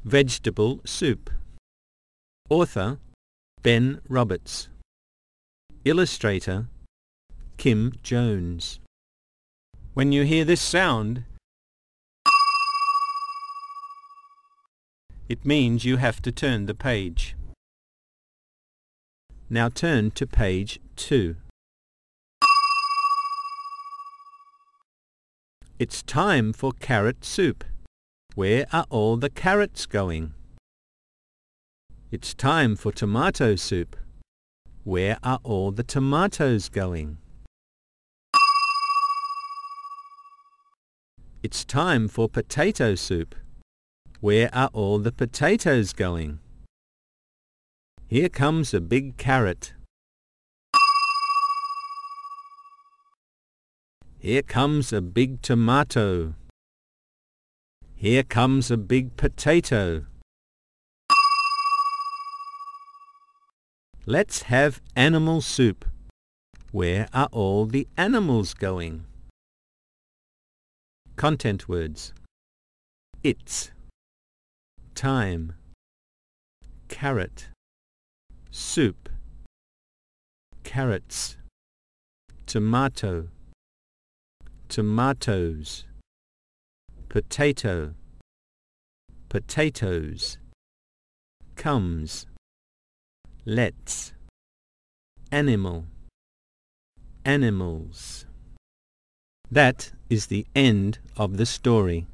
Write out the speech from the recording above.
Vegetable soup. Author Ben Roberts. Illustrator Kim Jones. When you hear this sound, it means you have to turn the page. Now turn to page 2. It's time for carrot soup. Where are all the carrots going? It's time for tomato soup. Where are all the tomatoes going? It's time for potato soup. Where are all the potatoes going? Here comes a big carrot. Here comes a big tomato. Here comes a big potato. Let's have animal soup. Where are all the animals going? Content words. It's, time, carrot, soup, carrots, tomato, tomatoes, potato, potatoes, comes, let's, animal, animals. That is the end of the story.